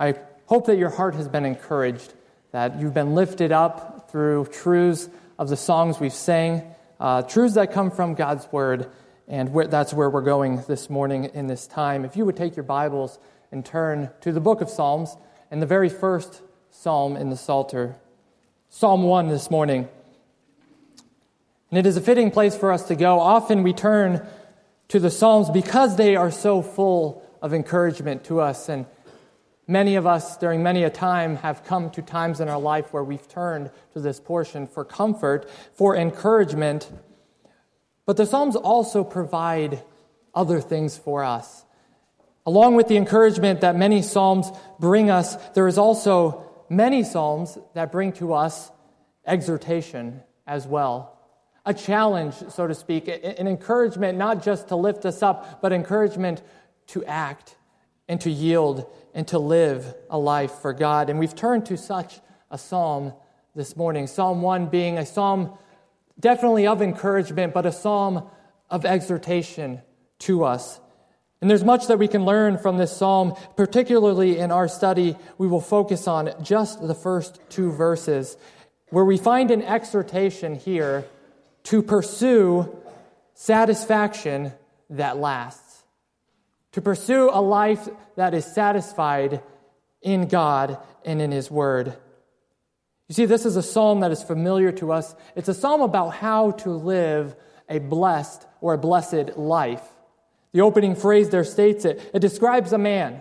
I hope that your heart has been encouraged, that you've been lifted up through truths of the songs we've sang, truths that come from God's Word, and that's where we're going this morning in this time. If you would take your Bibles and turn to the book of Psalms and the very first psalm in the Psalter, Psalm 1 this morning. And it is a fitting place for us to go. Often we turn to the Psalms because they are so full of encouragement to us, and many of us, during many a time, have come to times in our life where we've turned to this portion for comfort, for encouragement. But the Psalms also provide other things for us. Along with the encouragement that many Psalms bring us, there is also many Psalms that bring to us exhortation as well. A challenge, so to speak, an encouragement not just to lift us up, but encouragement to act and to yield and to live a life for God. And we've turned to such a psalm this morning. Psalm 1 being a psalm definitely of encouragement, but a psalm of exhortation to us. And there's much that we can learn from this psalm, particularly in our study. We will focus on just the first two verses, where we find an exhortation here to pursue satisfaction that lasts. To pursue a life that is satisfied in God and in His Word. You see, this is a psalm that is familiar to us. It's a psalm about how to live a blessed or a blessed life. The opening phrase there states it. It describes a man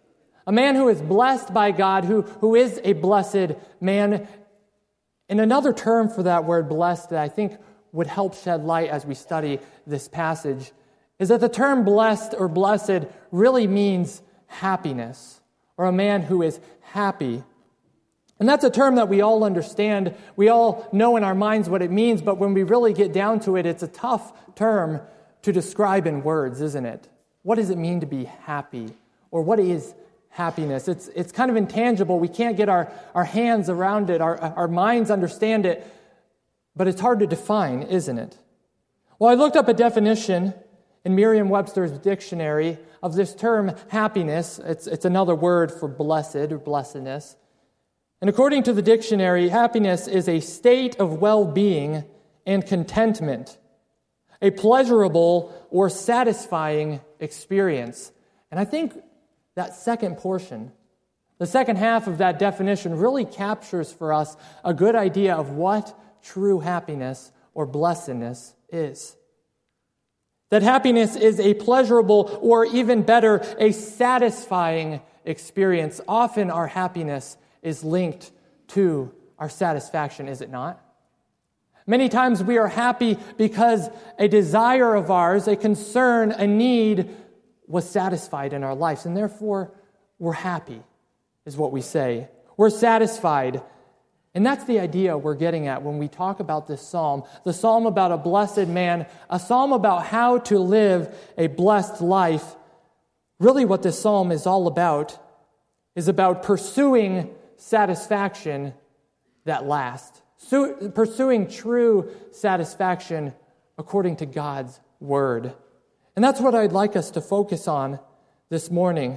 who is blessed by God, who is a blessed man. And another term for that word blessed that I think would help shed light as we study this passage is that the term blessed or blessed really means happiness, or a man who is happy. And that's a term that we all understand. We all know in our minds what it means, but when we really get down to it, it's a tough term to describe in words, isn't it? What does it mean to be happy? Or what is happiness? It's kind of intangible. We can't get our hands around it. Our minds understand it, but it's hard to define, isn't it? Well, I looked up a definition in Merriam-Webster's dictionary of this term happiness. It's another word for blessed or blessedness. And according to the dictionary, happiness is a state of well-being and contentment, a pleasurable or satisfying experience. And I think that second portion, the second half of that definition, really captures for us a good idea of what true happiness or blessedness is. That happiness is a pleasurable, or even better, a satisfying experience. Often our happiness is linked to our satisfaction, is it not? Many times we are happy because a desire of ours, a concern, a need was satisfied in our lives, and therefore we're happy, is what we say. We're satisfied. And that's the idea we're getting at when we talk about this psalm, the psalm about a blessed man, a psalm about how to live a blessed life. Really what this psalm is all about is about pursuing satisfaction that lasts, pursuing true satisfaction according to God's Word. And that's what I'd like us to focus on this morning,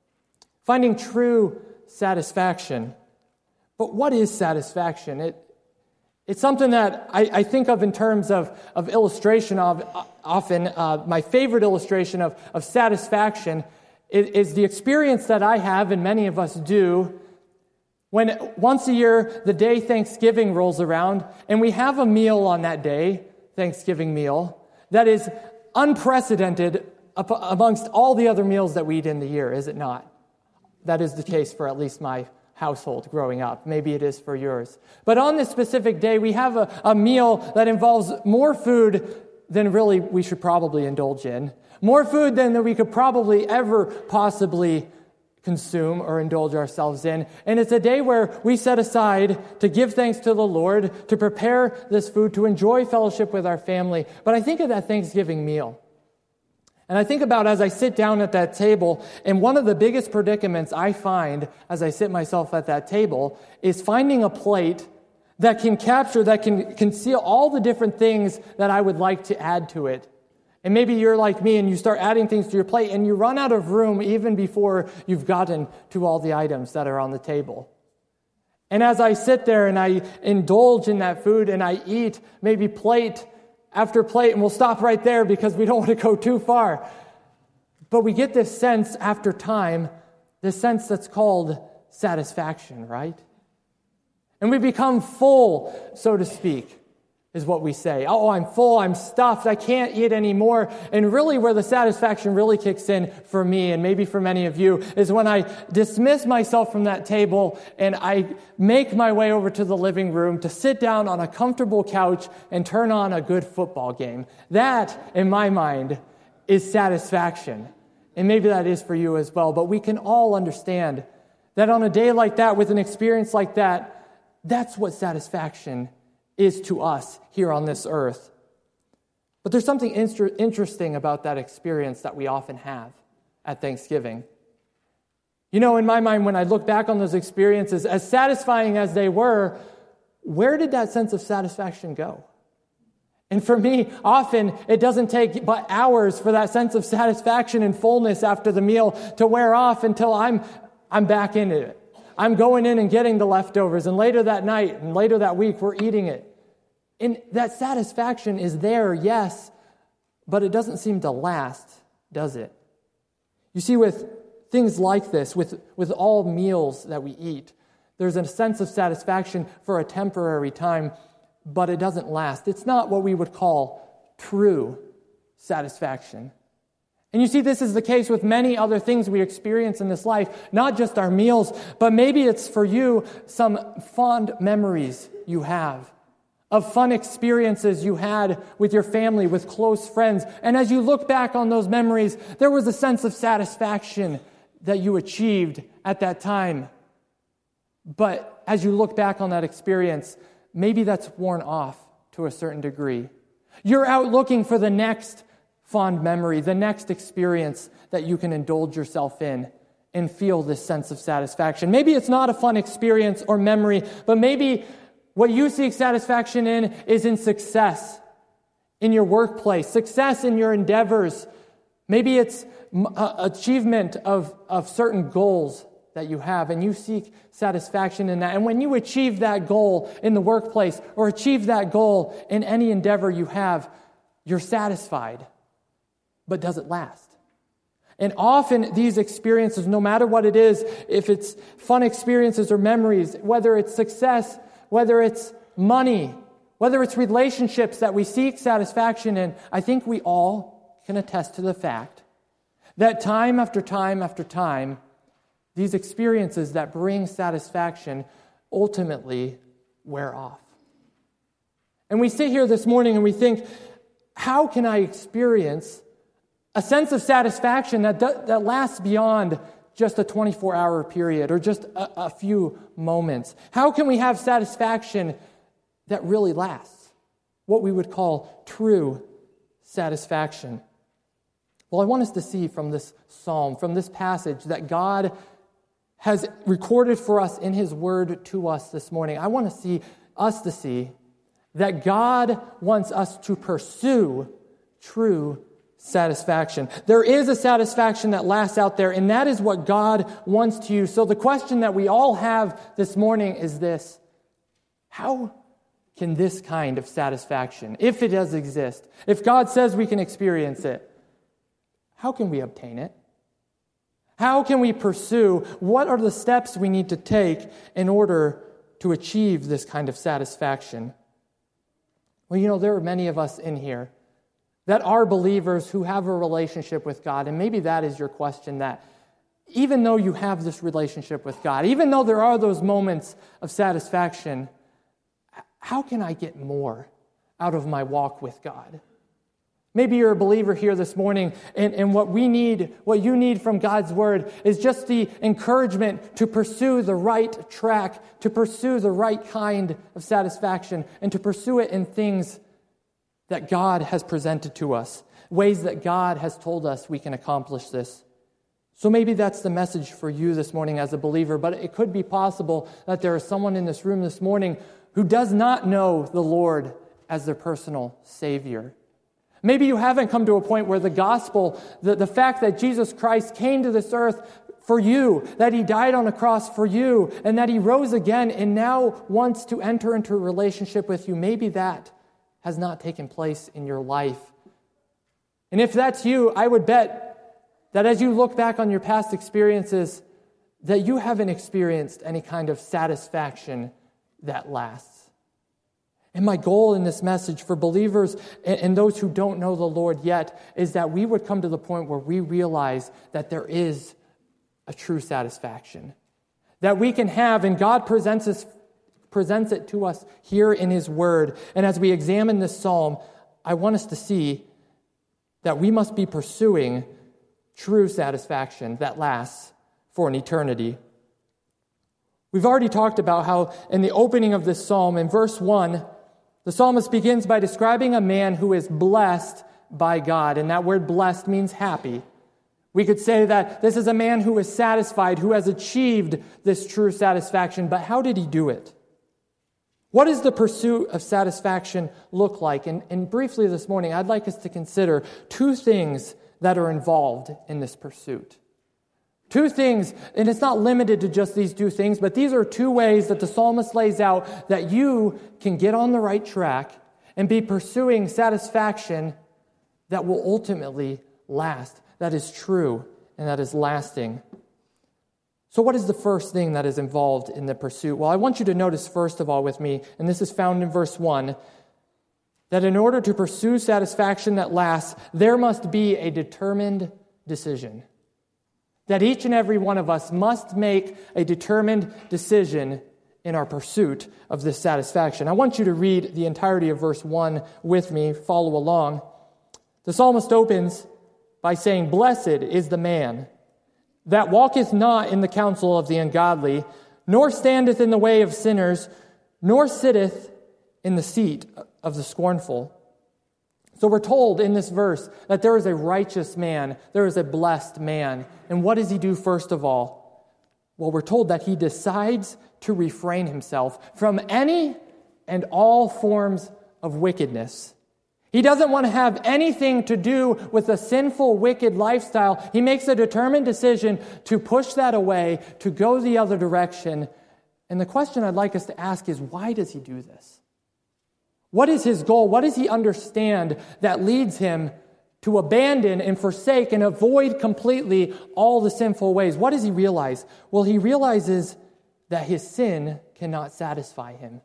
finding true satisfaction. But what is satisfaction? It's something that I think of in terms of illustration of often. My favorite illustration of satisfaction is the experience that I have, and many of us do, when once a year the day Thanksgiving rolls around, and we have a meal on that day, Thanksgiving meal, that is unprecedented amongst all the other meals that we eat in the year, is it not? That is the case for at least my household growing up. Maybe it is for yours. But on this specific day, we have a meal that involves more food than really we should probably indulge in. More food than we could probably ever possibly consume or indulge ourselves in. And it's a day where we set aside to give thanks to the Lord, to prepare this food, to enjoy fellowship with our family. But I think of that Thanksgiving meal. And I think about as I sit down at that table, and one of the biggest predicaments I find as I sit myself at that table is finding a plate that can capture, that can conceal all the different things that I would like to add to it. And maybe you're like me and you start adding things to your plate and you run out of room even before you've gotten to all the items that are on the table. And as I sit there and I indulge in that food and I eat maybe plate after plate, and we'll stop right there because we don't want to go too far. But we get this sense after time, this sense that's called satisfaction, right? And we become full, so to speak, is what we say. Oh, I'm full, I'm stuffed, I can't eat anymore. And really where the satisfaction really kicks in for me, and maybe for many of you, is when I dismiss myself from that table and I make my way over to the living room to sit down on a comfortable couch and turn on a good football game. That, in my mind, is satisfaction. And maybe that is for you as well. But we can all understand that on a day like that, with an experience like that, that's what satisfaction is to us here on this earth. But there's something interesting about that experience that we often have at Thanksgiving. You know, in my mind, when I look back on those experiences, as satisfying as they were, where did that sense of satisfaction go? And for me, often it doesn't take but hours for that sense of satisfaction and fullness after the meal to wear off until I'm back into it. I'm going in and getting the leftovers, and later that night and later that week, we're eating it. And that satisfaction is there, yes, but it doesn't seem to last, does it? You see, with things like this, with all meals that we eat, there's a sense of satisfaction for a temporary time, but it doesn't last. It's not what we would call true satisfaction. And you see, this is the case with many other things we experience in this life, not just our meals, but maybe it's for you some fond memories you have of fun experiences you had with your family, with close friends. And as you look back on those memories, there was a sense of satisfaction that you achieved at that time. But as you look back on that experience, maybe that's worn off to a certain degree. You're out looking for the next fond memory, the next experience that you can indulge yourself in and feel this sense of satisfaction. Maybe it's not a fun experience or memory, but maybe what you seek satisfaction in is in success in your workplace, success in your endeavors. Maybe it's achievement of certain goals that you have, and you seek satisfaction in that. And when you achieve that goal in the workplace or achieve that goal in any endeavor you have, you're satisfied. But does it last? And often these experiences, no matter what it is, if it's fun experiences or memories, whether it's success, whether it's money, whether it's relationships that we seek satisfaction in, I think we all can attest to the fact that time after time after time, these experiences that bring satisfaction ultimately wear off. And we sit here this morning and we think, how can I experience a sense of satisfaction that lasts beyond just a 24-hour period or just a few moments? How can we have satisfaction that really lasts? What we would call true satisfaction. Well, I want us to see from this psalm, from this passage, that God has recorded for us in His Word to us this morning. I want us to see that God wants us to pursue true satisfaction. There is a satisfaction that lasts out there, and that is what God wants to use. So the question that we all have this morning is this: how can this kind of satisfaction, if it does exist, if God says we can experience it, how can we obtain it? How can we pursue? What are the steps we need to take in order to achieve this kind of satisfaction? Well, you know, there are many of us in here that are believers who have a relationship with God. And maybe that is your question, that even though you have this relationship with God, even though there are those moments of satisfaction, how can I get more out of my walk with God? Maybe you're a believer here this morning, and what you need from God's Word is just the encouragement to pursue the right track, to pursue the right kind of satisfaction, and to pursue it in things that God has presented to us, ways that God has told us we can accomplish this. So maybe that's the message for you this morning as a believer, but it could be possible that there is someone in this room this morning who does not know the Lord as their personal Savior. Maybe you haven't come to a point where the gospel, the fact that Jesus Christ came to this earth for you, that he died on a cross for you, and that he rose again and now wants to enter into a relationship with you, maybe that has not taken place in your life. And if that's you, I would bet that as you look back on your past experiences, that you haven't experienced any kind of satisfaction that lasts. And my goal in this message for believers and those who don't know the Lord yet is that we would come to the point where we realize that there is a true satisfaction that we can have, and God presents it to us here in his word. And as we examine this psalm, I want us to see that we must be pursuing true satisfaction that lasts for an eternity. We've already talked about how in the opening of this psalm, in verse 1, the psalmist begins by describing a man who is blessed by God, and that word blessed means happy. We could say that this is a man who is satisfied, who has achieved this true satisfaction, but how did he do it? What does the pursuit of satisfaction look like? And briefly this morning, I'd like us to consider two things that are involved in this pursuit. Two things, and it's not limited to just these two things, but these are two ways that the psalmist lays out that you can get on the right track and be pursuing satisfaction that will ultimately last, that is true and that is lasting. So what is the first thing that is involved in the pursuit? Well, I want you to notice first of all with me, and this is found in verse 1, that in order to pursue satisfaction that lasts, there must be a determined decision. That each and every one of us must make a determined decision in our pursuit of this satisfaction. I want you to read the entirety of verse 1 with me, follow along. The psalmist opens by saying, "Blessed is the man that walketh not in the counsel of the ungodly, nor standeth in the way of sinners, nor sitteth in the seat of the scornful." So we're told in this verse that there is a righteous man, there is a blessed man. And what does he do first of all? Well, we're told that he decides to refrain himself from any and all forms of wickedness. He doesn't want to have anything to do with a sinful, wicked lifestyle. He makes a determined decision to push that away, to go the other direction. And the question I'd like us to ask is, why does he do this? What is his goal? What does he understand that leads him to abandon and forsake and avoid completely all the sinful ways? What does he realize? Well, he realizes that his sin cannot satisfy him.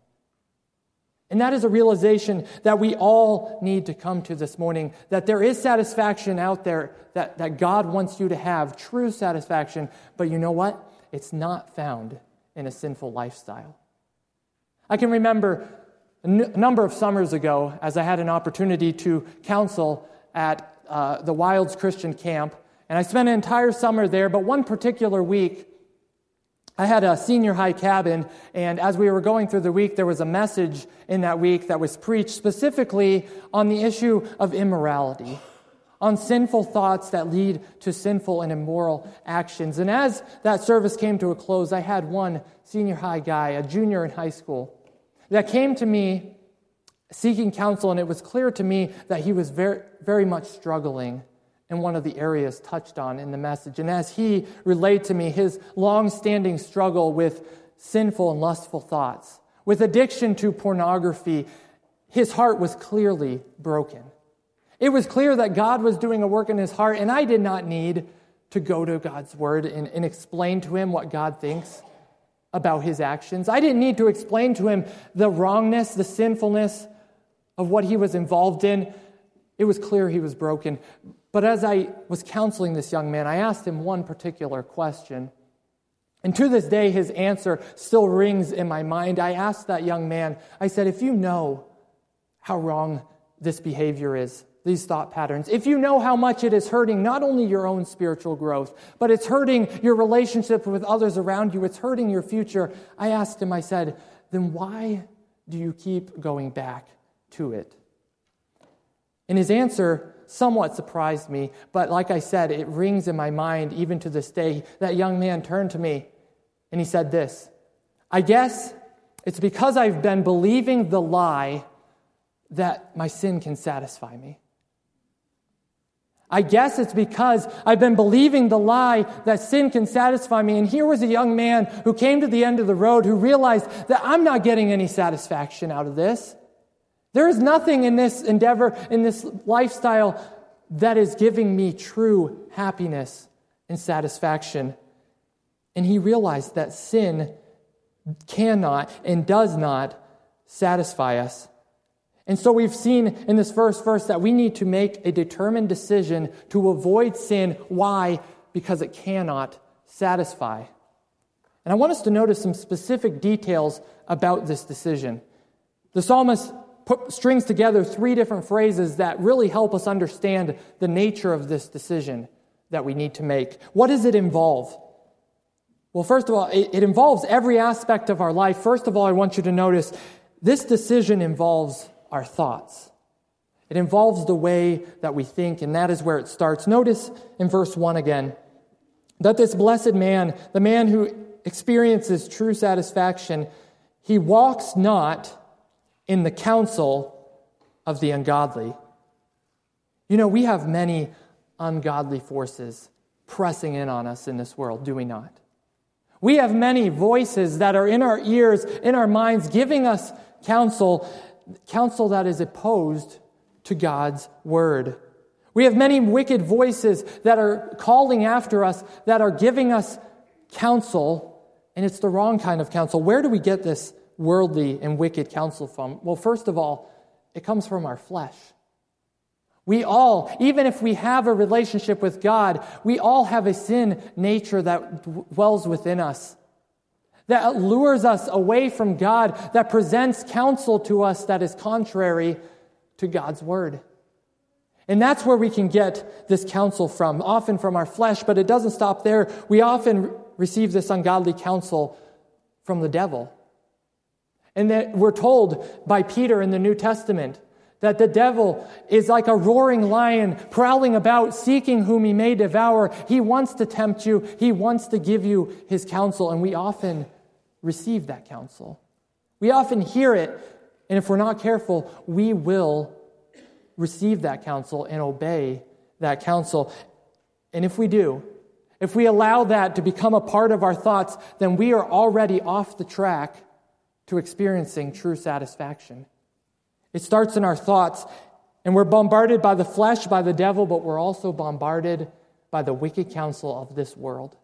And that is a realization that we all need to come to this morning, that there is satisfaction out there that God wants you to have, true satisfaction. But you know what? It's not found in a sinful lifestyle. I can remember a number of summers ago, as I had an opportunity to counsel at the Wilds Christian Camp, and I spent an entire summer there, but one particular week, I had a senior high cabin, and as we were going through the week, there was a message in that week that was preached specifically on the issue of immorality, on sinful thoughts that lead to sinful and immoral actions. And as that service came to a close, I had one senior high guy, a junior in high school, that came to me seeking counsel, and it was clear to me that he was very, very much struggling in one of the areas touched on in the message. And as he relayed to me his long-standing struggle with sinful and lustful thoughts, with addiction to pornography, his heart was clearly broken. It was clear that God was doing a work in his heart, and I did not need to go to God's word and explain to him what God thinks about his actions. I didn't need to explain to him the wrongness, the sinfulness of what he was involved in. It was clear he was broken. But as I was counseling this young man, I asked him one particular question. And to this day, his answer still rings in my mind. I asked that young man, I said, if you know how wrong this behavior is, these thought patterns, if you know how much it is hurting not only your own spiritual growth, but it's hurting your relationship with others around you, it's hurting your future, I asked him, I said, then why do you keep going back to it? And his answer somewhat surprised me, but like I said, it rings in my mind even to this day. That young man turned to me and he said this, I guess it's because I've been believing the lie that my sin can satisfy me. I guess it's because I've been believing the lie that sin can satisfy me. And here was a young man who came to the end of the road who realized that I'm not getting any satisfaction out of this. There is nothing in this endeavor, in this lifestyle, that is giving me true happiness and satisfaction. And he realized that sin cannot and does not satisfy us. And so we've seen in this first verse that we need to make a determined decision to avoid sin. Why? Because it cannot satisfy. And I want us to notice some specific details about this decision. The psalmist strings together 3 different phrases that really help us understand the nature of this decision that we need to make. What does it involve? Well, first of all, it involves every aspect of our life. First of all, I want you to notice this decision involves our thoughts. It involves the way that we think, and that is where it starts. Notice in verse 1 again, that this blessed man, the man who experiences true satisfaction, he walks not in the counsel of the ungodly. You know, we have many ungodly forces pressing in on us in this world, do we not? We have many voices that are in our ears, in our minds, giving us counsel that is opposed to God's word. We have many wicked voices that are calling after us, that are giving us counsel, and it's the wrong kind of counsel. Where do we get this worldly and wicked counsel from? Well, first of all, it comes from our flesh. We all, even if we have a relationship with God, we all have a sin nature that dwells within us, that lures us away from God, that presents counsel to us that is contrary to God's word. And that's where we can get this counsel from, often from our flesh, but it doesn't stop there. We often receive this ungodly counsel from the devil. And that we're told by Peter in the New Testament that the devil is like a roaring lion prowling about, seeking whom he may devour. He wants to tempt you. He wants to give you his counsel, and we often receive that counsel. We often hear it, and if we're not careful, we will receive that counsel and obey that counsel. And if we do, if we allow that to become a part of our thoughts, then we are already off the track to experiencing true satisfaction. It starts in our thoughts, and we're bombarded by the flesh, by the devil, but we're also bombarded by the wicked counsel of this world.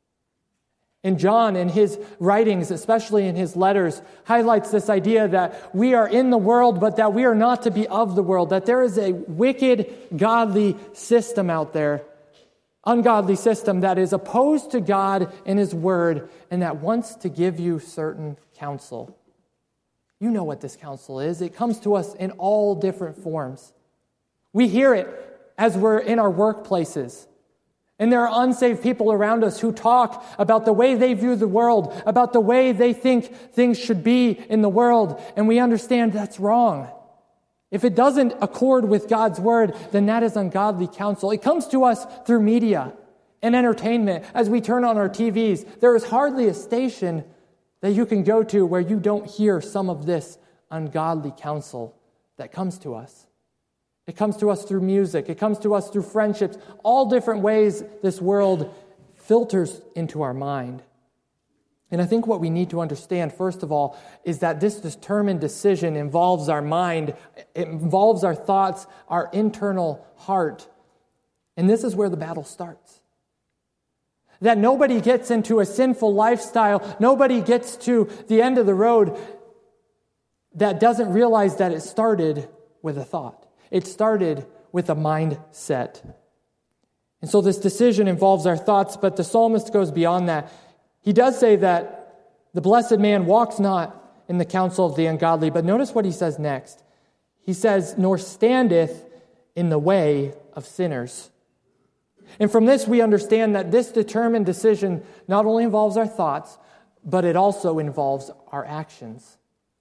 And John, in his writings, especially in his letters, highlights this idea that we are in the world, but that we are not to be of the world, that there is a wicked, godly system out there, ungodly system that is opposed to God and his word, and that wants to give you certain counsel. You know what this counsel is. It comes to us in all different forms. We hear it as we're in our workplaces. And there are unsaved people around us who talk about the way they view the world, about the way they think things should be in the world, and we understand that's wrong. If it doesn't accord with God's word, then that is ungodly counsel. It comes to us through media and entertainment. As we turn on our TVs, there is hardly a station that you can go to where you don't hear some of this ungodly counsel that comes to us. It comes to us through music. It comes to us through friendships. All different ways this world filters into our mind. And I think what we need to understand, first of all, is that this determined decision involves our mind. It involves our thoughts, our internal heart. And this is where the battle starts. That nobody gets into a sinful lifestyle, nobody gets to the end of the road that doesn't realize that it started with a thought. It started with a mindset. And so this decision involves our thoughts, but the psalmist goes beyond that. He does say that the blessed man walks not in the counsel of the ungodly, but notice what he says next. He says, nor standeth in the way of sinners. And from this we understand that this determined decision not only involves our thoughts, but it also involves our actions.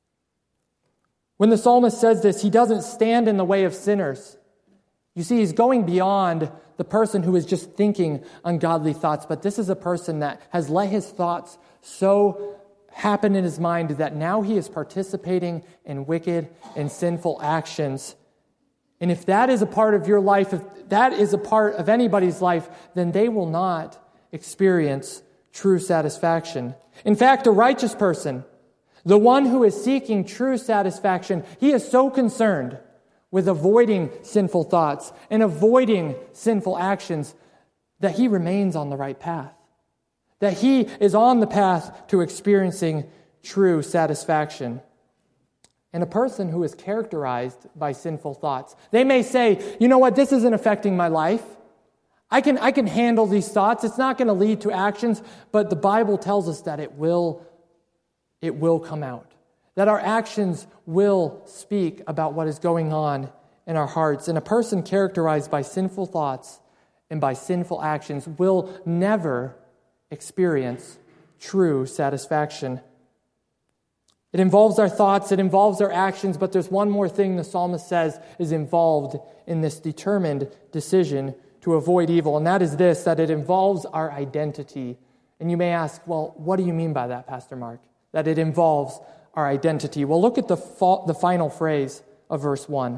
When the psalmist says this, he doesn't stand in the way of sinners. You see, he's going beyond the person who is just thinking ungodly thoughts, but this is a person that has let his thoughts so happen in his mind that now he is participating in wicked and sinful actions. And if that is a part of your life, if that is a part of anybody's life, then they will not experience true satisfaction. In fact, a righteous person, the one who is seeking true satisfaction, he is so concerned with avoiding sinful thoughts and avoiding sinful actions that he remains on the right path, that he is on the path to experiencing true satisfaction. And a person who is characterized by sinful thoughts, they may say, you know what, this isn't affecting my life. I can handle these thoughts. It's not going to lead to actions, but the Bible tells us that it will come out. That our actions will speak about what is going on in our hearts. And a person characterized by sinful thoughts and by sinful actions will never experience true satisfaction. It involves our thoughts, it involves our actions, but there's one more thing the psalmist says is involved in this determined decision to avoid evil, and that is this, that it involves our identity. And you may ask, well, what do you mean by that, Pastor Mark? That it involves our identity. Well, look at the final phrase of verse 1.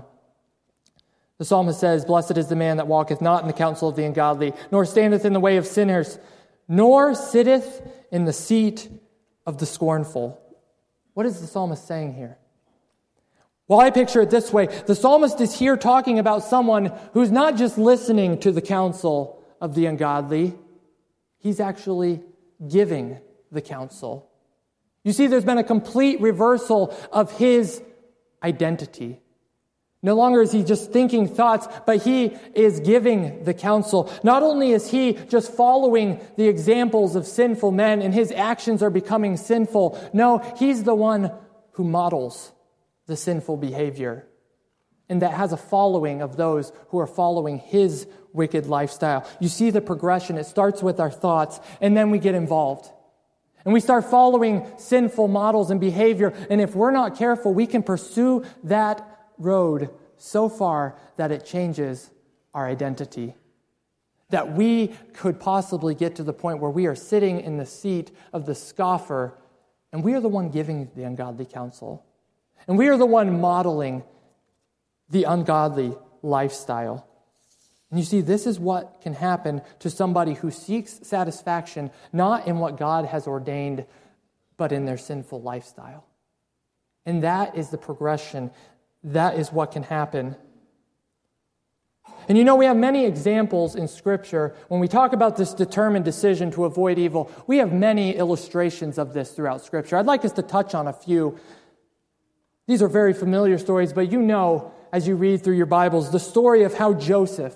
The psalmist says, "Blessed is the man that walketh not in the counsel of the ungodly, nor standeth in the way of sinners, nor sitteth in the seat of the scornful." What is the psalmist saying here? Well, I picture it this way. The psalmist is here talking about someone who's not just listening to the counsel of the ungodly. He's actually giving the counsel. You see, there's been a complete reversal of his identity. No longer is he just thinking thoughts, but he is giving the counsel. Not only is he just following the examples of sinful men and his actions are becoming sinful, no, he's the one who models the sinful behavior and that has a following of those who are following his wicked lifestyle. You see the progression. It starts with our thoughts, and then we get involved. And we start following sinful models and behavior, and if we're not careful, we can pursue that road so far that it changes our identity. That we could possibly get to the point where we are sitting in the seat of the scoffer, and we are the one giving the ungodly counsel. And we are the one modeling the ungodly lifestyle. And you see, this is what can happen to somebody who seeks satisfaction not in what God has ordained, but in their sinful lifestyle. And that is the progression. That is what can happen. And you know, we have many examples in Scripture. When we talk about this determined decision to avoid evil, we have many illustrations of this throughout Scripture. I'd like us to touch on a few. These are very familiar stories, but you know, as you read through your Bibles, the story of how Joseph,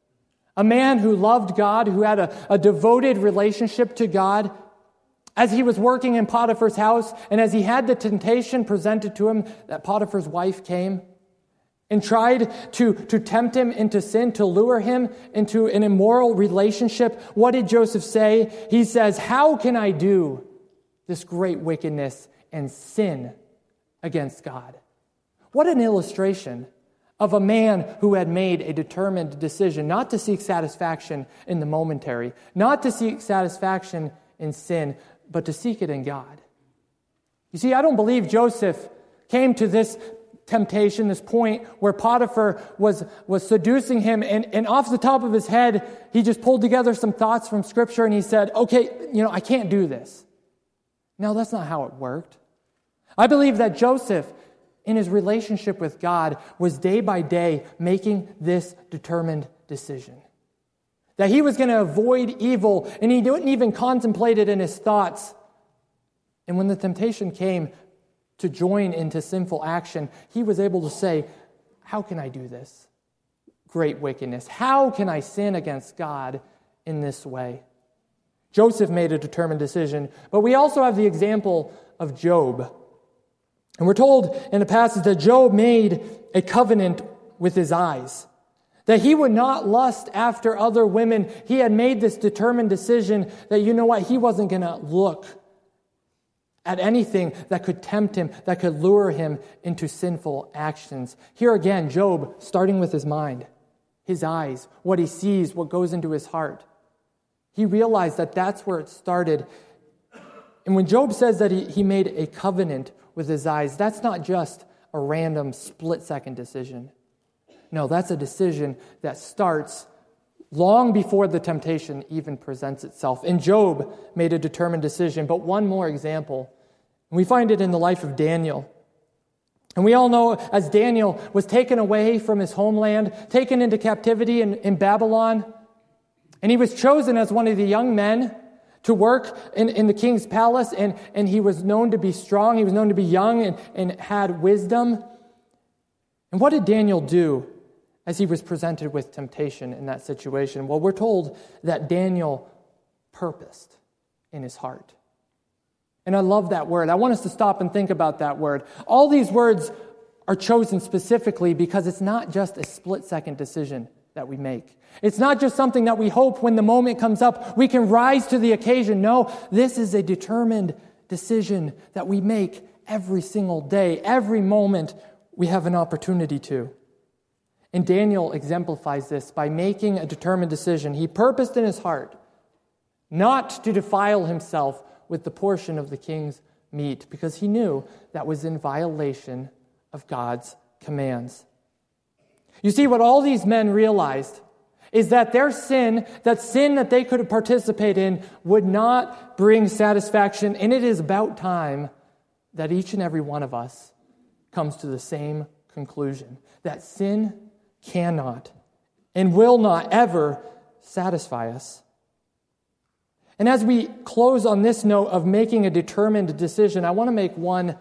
a man who loved God, who had a devoted relationship to God, as he was working in Potiphar's house, and as he had the temptation presented to him that Potiphar's wife came and tried to tempt him into sin, to lure him into an immoral relationship, what did Joseph say? He says, "How can I do this great wickedness and sin against God?" What an illustration of a man who had made a determined decision not to seek satisfaction in the momentary, not to seek satisfaction in sin, but to seek it in God. You see, I don't believe Joseph came to this temptation, this point where Potiphar was seducing him, and off the top of his head, he just pulled together some thoughts from Scripture and he said, okay, I can't do this. No, that's not how it worked. I believe that Joseph, in his relationship with God, was day by day making this determined decision. That he was going to avoid evil, and he didn't even contemplate it in his thoughts. And when the temptation came to join into sinful action, he was able to say, how can I do this great wickedness? How can I sin against God in this way? Joseph made a determined decision, but we also have the example of Job. And we're told in the passage that Job made a covenant with his eyes, that he would not lust after other women. He had made this determined decision that, he wasn't going to look at anything that could tempt him, that could lure him into sinful actions. Here again, Job, starting with his mind, his eyes, what he sees, what goes into his heart. He realized that that's where it started. And when Job says that he made a covenant with his eyes, that's not just a random split-second decision. No, that's a decision that starts long before the temptation even presents itself. And Job made a determined decision. But one more example, and we find it in the life of Daniel. And we all know, as Daniel was taken away from his homeland, taken into captivity in Babylon, and he was chosen as one of the young men to work in the king's palace, and he was known to be strong, he was known to be young and had wisdom. And what did Daniel do as he was presented with temptation in that situation? Well, we're told that Daniel purposed in his heart. And I love that word. I want us to stop and think about that word. All these words are chosen specifically because it's not just a split-second decision that we make. It's not just something that we hope when the moment comes up, we can rise to the occasion. No, this is a determined decision that we make every single day, every moment we have an opportunity to. And Daniel exemplifies this by making a determined decision. He purposed in his heart not to defile himself with the portion of the king's meat because he knew that was in violation of God's commands. You see, what all these men realized is that their sin that they could participate in, would not bring satisfaction. And it is about time that each and every one of us comes to the same conclusion, that sin cannot and will not ever satisfy us. And as we close on this note of making a determined decision, I want to make one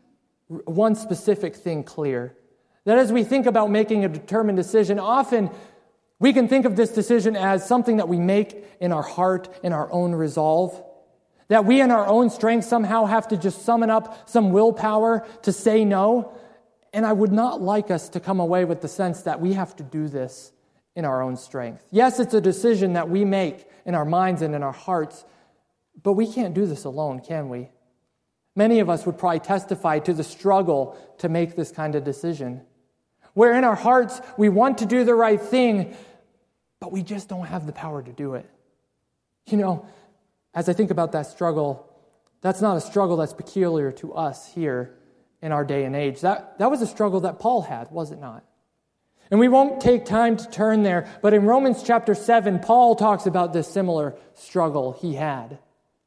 specific thing clear. That as we think about making a determined decision, often we can think of this decision as something that we make in our heart, in our own resolve. That we in our own strength somehow have to just summon up some willpower to say no. And I would not like us to come away with the sense that we have to do this in our own strength. Yes, it's a decision that we make in our minds and in our hearts, but we can't do this alone, can we? Many of us would probably testify to the struggle to make this kind of decision, where in our hearts we want to do the right thing, but we just don't have the power to do it. You know, as I think about that struggle, that's not a struggle that's peculiar to us here in our day and age. That was a struggle that Paul had, was it not? And we won't take time to turn there, but in Romans chapter 7, Paul talks about this similar struggle he had.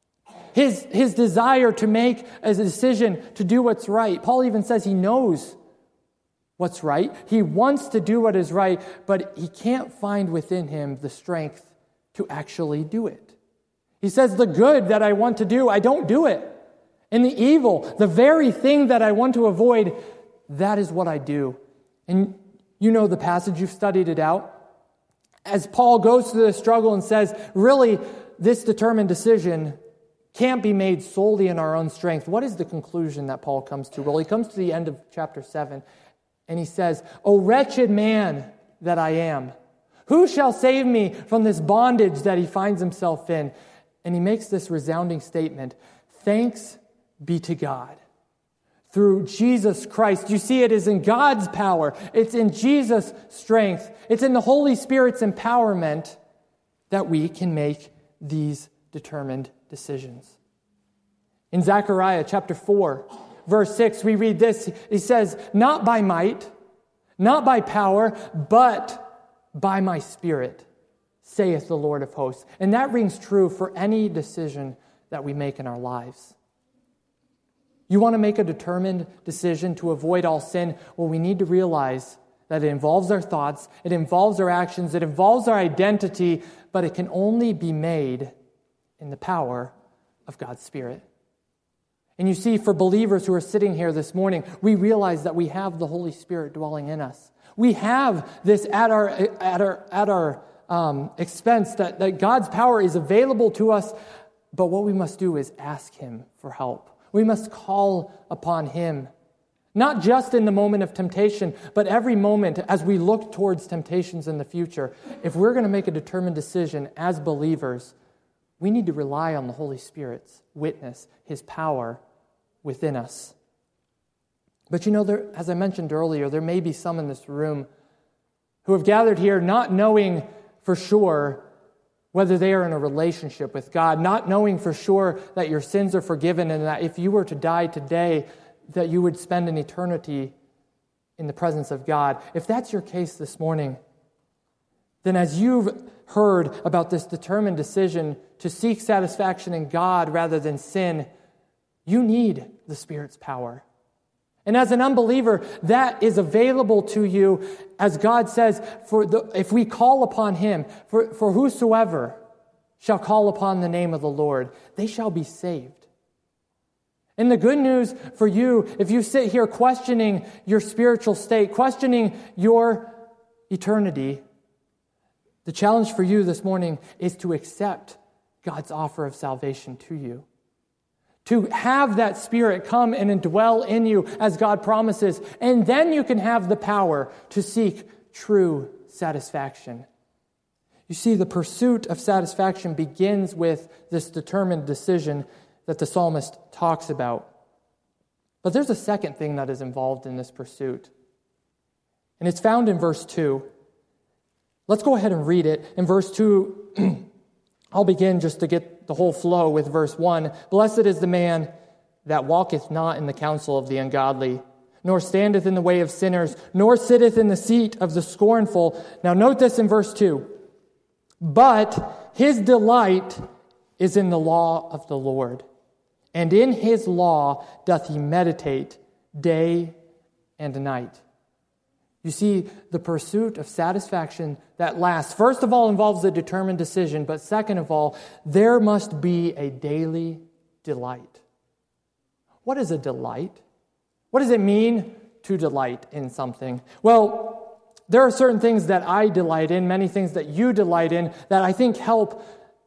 His desire to make a decision to do what's right. Paul even says he knows what's right. He wants to do what is right, but he can't find within him the strength to actually do it. He says, the good that I want to do, I don't do it. And the evil, the very thing that I want to avoid, that is what I do. And you know the passage, you've studied it out. As Paul goes through the struggle and says, really, this determined decision can't be made solely in our own strength. What is the conclusion that Paul comes to? Well, he comes to the end of chapter 7, and he says, "O wretched man that I am, who shall save me from this bondage that he finds himself in?" And he makes this resounding statement, "Thanks be to God through Jesus Christ." You see, it is in God's power. It's in Jesus' strength. It's in the Holy Spirit's empowerment that we can make these determined decisions. In Zechariah chapter 4, verse 6, we read this. He says, "Not by might, not by power, but by my Spirit, saith the Lord of hosts." And that rings true for any decision that we make in our lives. You want to make a determined decision to avoid all sin? Well, we need to realize that it involves our thoughts, it involves our actions, it involves our identity, but it can only be made in the power of God's Spirit. And you see, for believers who are sitting here this morning, we realize that we have the Holy Spirit dwelling in us. We have this at our expense, that God's power is available to us, but what we must do is ask Him for help. We must call upon Him, not just in the moment of temptation, but every moment as we look towards temptations in the future. If we're going to make a determined decision as believers, we need to rely on the Holy Spirit's witness, His power within us. But you know, as I mentioned earlier, there may be some in this room who have gathered here not knowing for sure whether they are in a relationship with God, not knowing for sure that your sins are forgiven and that if you were to die today, that you would spend an eternity in the presence of God. If that's your case this morning, then as you've heard about this determined decision to seek satisfaction in God rather than sin, you need the Spirit's power. And as an unbeliever, that is available to you, as God says, if we call upon Him, for whosoever shall call upon the name of the Lord, they shall be saved. And the good news for you, if you sit here questioning your spiritual state, questioning your eternity, the challenge for you this morning is to accept God's offer of salvation to you. To have that Spirit come and indwell in you as God promises, and then you can have the power to seek true satisfaction. You see, the pursuit of satisfaction begins with this determined decision that the psalmist talks about. But there's a second thing that is involved in this pursuit, and it's found in verse 2. Let's go ahead and read it. In verse 2, I'll begin just to get the whole flow with verse 1. Blessed is the man that walketh not in the counsel of the ungodly, nor standeth in the way of sinners, nor sitteth in the seat of the scornful. Now note this in verse 2. But his delight is in the law of the Lord, and in his law doth he meditate day and night. You see, the pursuit of satisfaction that lasts, first of all, involves a determined decision, but second of all, there must be a daily delight. What is a delight? What does it mean to delight in something? Well, there are certain things that I delight in, many things that you delight in, that I think help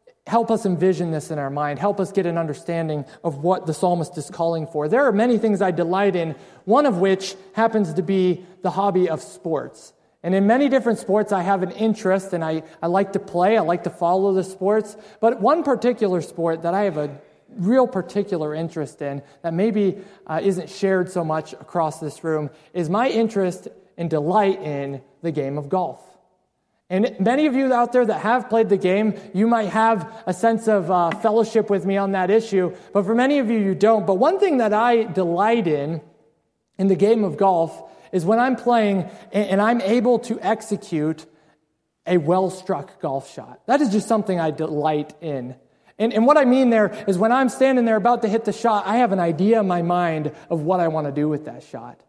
us envision this in our mind, help us get an understanding of what the psalmist is calling for. There are many things I delight in, one of which happens to be the hobby of sports. And in many different sports, I have an interest, and I like to play, I like to follow the sports. But one particular sport that I have a real particular interest in, that maybe isn't shared so much across this room, is my interest and delight in the game of golf. And many of you out there that have played the game, you might have a sense of fellowship with me on that issue, but for many of you, you don't. But one thing that I delight in the game of golf is when I'm playing and I'm able to execute a well-struck golf shot. That is just something I delight in. And what I mean there is when I'm standing there about to hit the shot, I have an idea in my mind of what I want to do with that shot.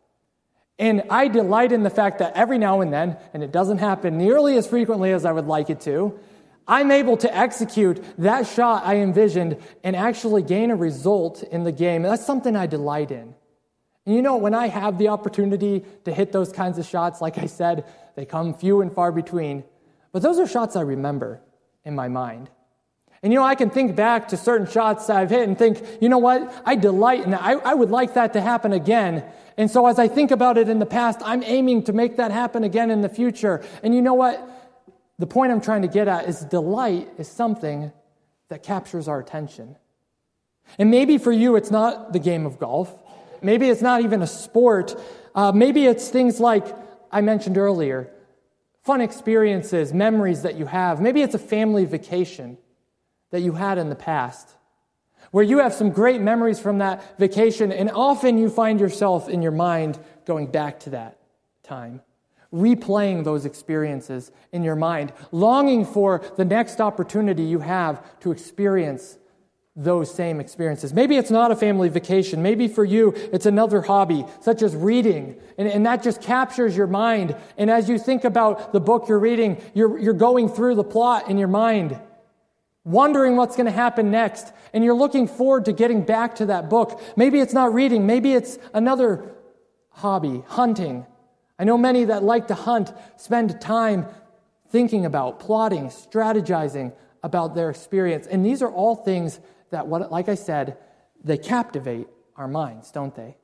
And I delight in the fact that every now and then, and it doesn't happen nearly as frequently as I would like it to, I'm able to execute that shot I envisioned and actually gain a result in the game. That's something I delight in. And you know, when I have the opportunity to hit those kinds of shots, like I said, they come few and far between. But those are shots I remember in my mind. And you know, I can think back to certain shots that I've hit and think, you know what, I delight in that. I would like that to happen again. And so as I think about it in the past, I'm aiming to make that happen again in the future. And you know what? The point I'm trying to get at is delight is something that captures our attention. And maybe for you, it's not the game of golf. Maybe it's not even a sport. Maybe it's things like I mentioned earlier, fun experiences, memories that you have. Maybe it's a family vacation that you had in the past, where you have some great memories from that vacation, and often you find yourself in your mind going back to that time, replaying those experiences in your mind, longing for the next opportunity you have to experience those same experiences. Maybe it's not a family vacation. Maybe for you, it's another hobby, such as reading, and that just captures your mind. And as you think about the book you're reading, you're going through the plot in your mind, wondering what's going to happen next, and you're looking forward to getting back to that book. Maybe it's not reading. Maybe it's another hobby, hunting. I know many that like to hunt spend time thinking about, plotting, strategizing about their experience. And these are all things that, like I said, they captivate our minds, don't they?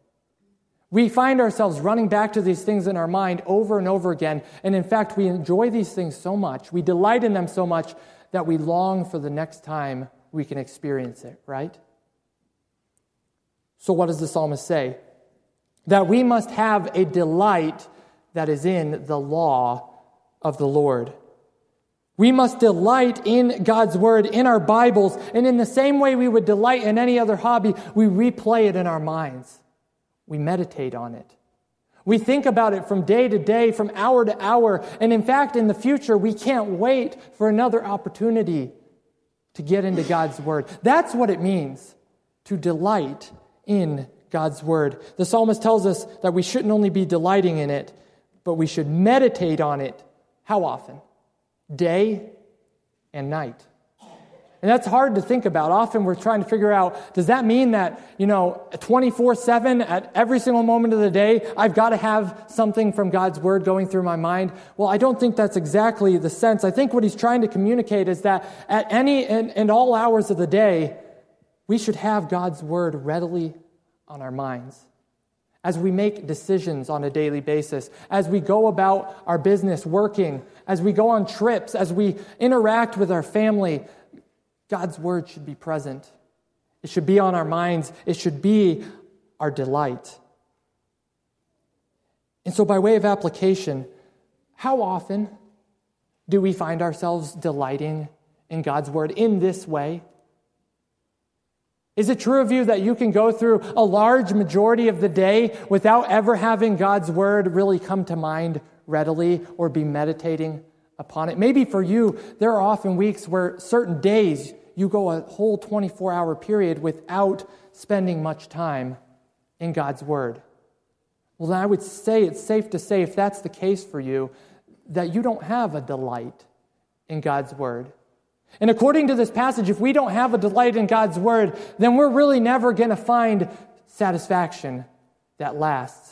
We find ourselves running back to these things in our mind over and over again. And in fact, we enjoy these things so much, we delight in them so much, that we long for the next time we can experience it, right? So what does the psalmist say? That we must have a delight that is in the law of the Lord. We must delight in God's word, in our Bibles, and in the same way we would delight in any other hobby, we replay it in our minds. We meditate on it. We think about it from day to day, from hour to hour. And in fact, in the future, we can't wait for another opportunity to get into God's Word. That's what it means to delight in God's Word. The psalmist tells us that we shouldn't only be delighting in it, but we should meditate on it. How often? Day and night. And that's hard to think about. Often we're trying to figure out, does that mean that, 24/7 at every single moment of the day, I've got to have something from God's Word going through my mind? Well, I don't think that's exactly the sense. I think what he's trying to communicate is that at any and all hours of the day, we should have God's Word readily on our minds. As we make decisions on a daily basis, as we go about our business working, as we go on trips, as we interact with our family, God's Word should be present. It should be on our minds. It should be our delight. And so by way of application, how often do we find ourselves delighting in God's Word in this way? Is it true of you that you can go through a large majority of the day without ever having God's Word really come to mind readily or be meditating upon it? Maybe for you, there are often weeks where certain days you go a whole 24-hour period without spending much time in God's Word. Well, then I would say it's safe to say, if that's the case for you, that you don't have a delight in God's Word. And according to this passage, if we don't have a delight in God's Word, then we're really never going to find satisfaction that lasts.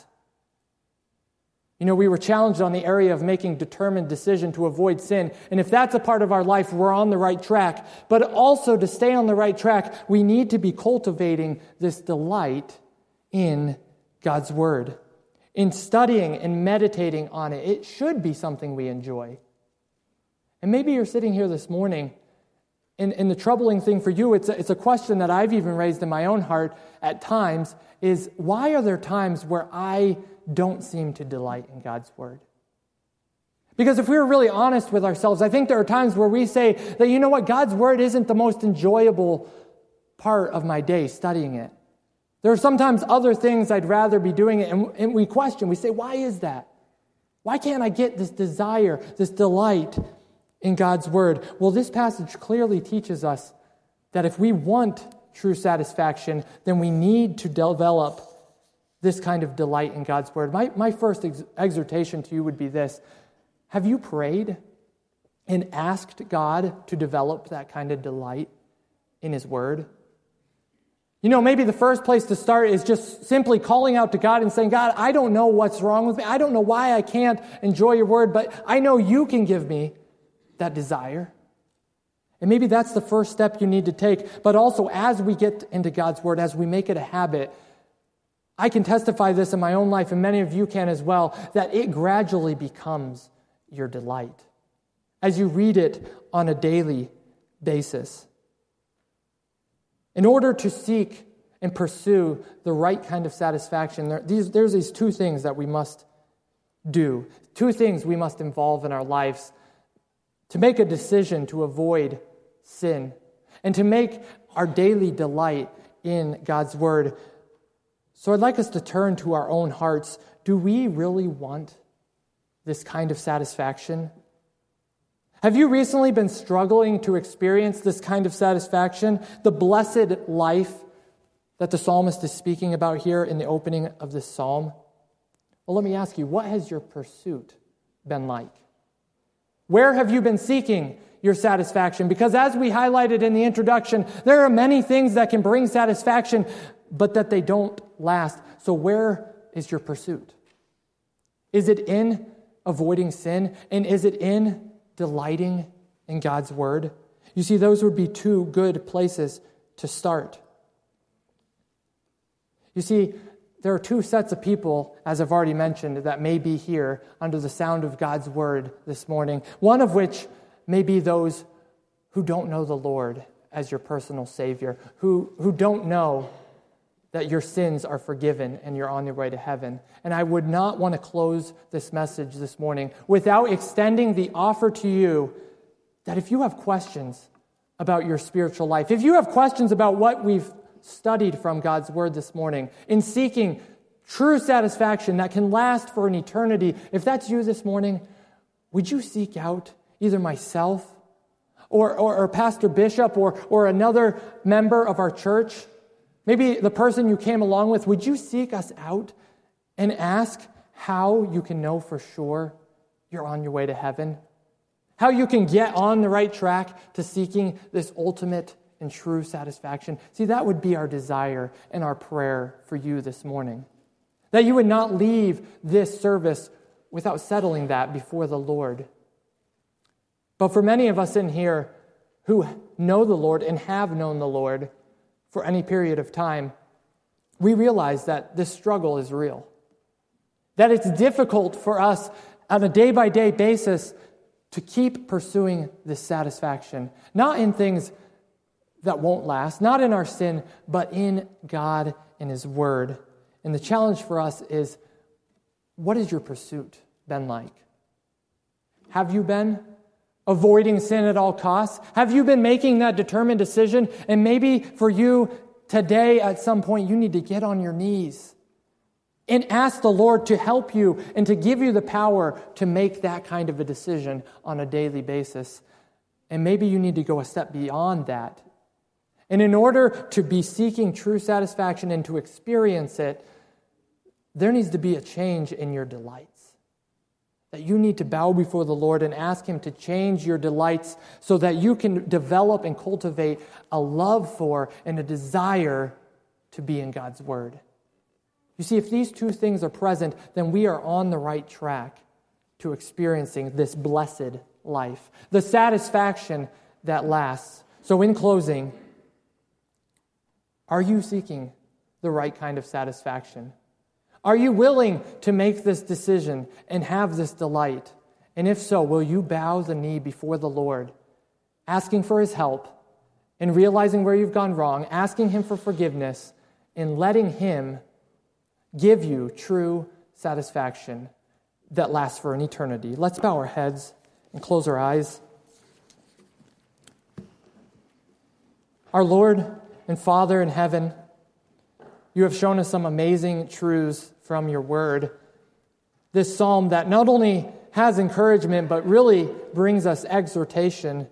We were challenged on the area of making determined decision to avoid sin. And if that's a part of our life, we're on the right track. But also to stay on the right track, we need to be cultivating this delight in God's Word. In studying and meditating on it, it should be something we enjoy. And maybe you're sitting here this morning, and the troubling thing for you, it's a question that I've even raised in my own heart at times, is why are there times where I don't seem to delight in God's Word? Because if we were really honest with ourselves, I think there are times where we say that, God's Word isn't the most enjoyable part of my day, studying it. There are sometimes other things I'd rather be doing it, and we question, we say, why is that? Why can't I get this desire, this delight in God's Word? Well, this passage clearly teaches us that if we want true satisfaction, then we need to develop this kind of delight in God's Word. My first exhortation to you would be this. Have you prayed and asked God to develop that kind of delight in His Word? Maybe the first place to start is just simply calling out to God and saying, God, I don't know what's wrong with me. I don't know why I can't enjoy your Word, but I know you can give me that desire. And maybe that's the first step you need to take. But also, as we get into God's Word, as we make it a habit, I can testify this in my own life, and many of you can as well, that it gradually becomes your delight as you read it on a daily basis. In order to seek and pursue the right kind of satisfaction, there's these two things that we must do, two things we must involve in our lives to make a decision to avoid sin and to make our daily delight in God's Word. So I'd like us to turn to our own hearts. Do we really want this kind of satisfaction? Have you recently been struggling to experience this kind of satisfaction, the blessed life that the psalmist is speaking about here in the opening of this psalm? Well, let me ask you, what has your pursuit been like? Where have you been seeking your satisfaction? Because as we highlighted in the introduction, there are many things that can bring satisfaction, but that they don't last. So where is your pursuit? Is it in avoiding sin? And is it in delighting in God's Word? You see, those would be two good places to start. You see, there are two sets of people, as I've already mentioned, that may be here under the sound of God's Word this morning. One of which may be those who don't know the Lord as your personal Savior, who don't know that your sins are forgiven and you're on your way to heaven. And I would not want to close this message this morning without extending the offer to you that if you have questions about your spiritual life, if you have questions about what we've studied from God's Word this morning, in seeking true satisfaction that can last for an eternity, if that's you this morning, would you seek out either myself or Pastor Bishop or another member of our church? Maybe the person you came along with, would you seek us out and ask how you can know for sure you're on your way to heaven? How you can get on the right track to seeking this ultimate and true satisfaction? See, that would be our desire and our prayer for you this morning. That you would not leave this service without settling that before the Lord. But for many of us in here who know the Lord and have known the Lord for any period of time, we realize that this struggle is real. That it's difficult for us on a day-by-day basis to keep pursuing this satisfaction. Not in things that won't last, not in our sin, but in God and His Word. And the challenge for us is, what has your pursuit been like? Have you been avoiding sin at all costs? Have you been making that determined decision? And maybe for you today, at some point, you need to get on your knees and ask the Lord to help you and to give you the power to make that kind of a decision on a daily basis. And maybe you need to go a step beyond that. And in order to be seeking true satisfaction and to experience it, there needs to be a change in your delights. That you need to bow before the Lord and ask Him to change your delights so that you can develop and cultivate a love for and a desire to be in God's Word. You see, if these two things are present, then we are on the right track to experiencing this blessed life, the satisfaction that lasts. So in closing, are you seeking the right kind of satisfaction? Are you willing to make this decision and have this delight? And if so, will you bow the knee before the Lord, asking for His help and realizing where you've gone wrong, asking Him for forgiveness, and letting Him give you true satisfaction that lasts for an eternity? Let's bow our heads and close our eyes. Our Lord and Father in heaven, You have shown us some amazing truths from Your Word. This psalm that not only has encouragement, but really brings us exhortation.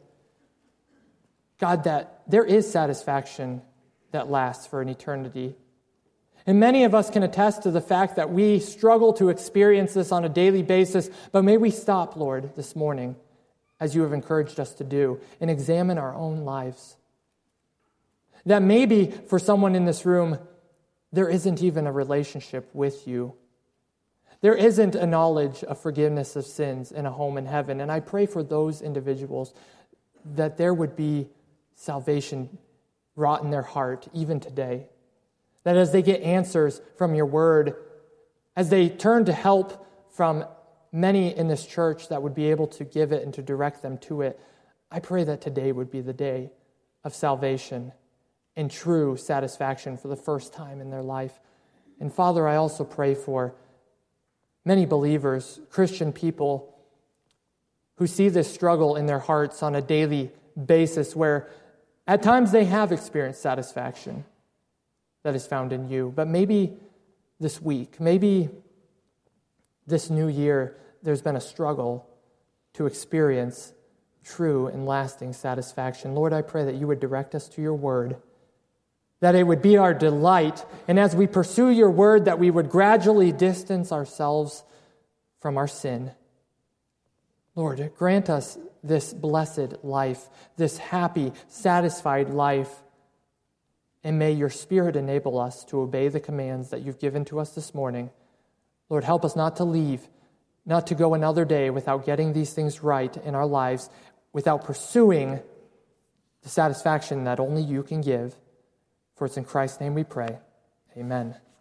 God, that there is satisfaction that lasts for an eternity. And many of us can attest to the fact that we struggle to experience this on a daily basis, but may we stop, Lord, this morning, as You have encouraged us to do, and examine our own lives. That maybe for someone in this room, there isn't even a relationship with You. There isn't a knowledge of forgiveness of sins and a home in heaven. And I pray for those individuals that there would be salvation wrought in their heart even today. That as they get answers from Your Word, as they turn to help from many in this church that would be able to give it and to direct them to it, I pray that today would be the day of salvation and true satisfaction for the first time in their life. And Father, I also pray for many believers, Christian people, who see this struggle in their hearts on a daily basis where at times they have experienced satisfaction that is found in You. But maybe this week, maybe this new year, there's been a struggle to experience true and lasting satisfaction. Lord, I pray that You would direct us to Your Word, that it would be our delight, and as we pursue Your Word, that we would gradually distance ourselves from our sin. Lord, grant us this blessed life, this happy, satisfied life, and may Your Spirit enable us to obey the commands that You've given to us this morning. Lord, help us not to leave, not to go another day without getting these things right in our lives, without pursuing the satisfaction that only You can give. For it's in Christ's name we pray. Amen.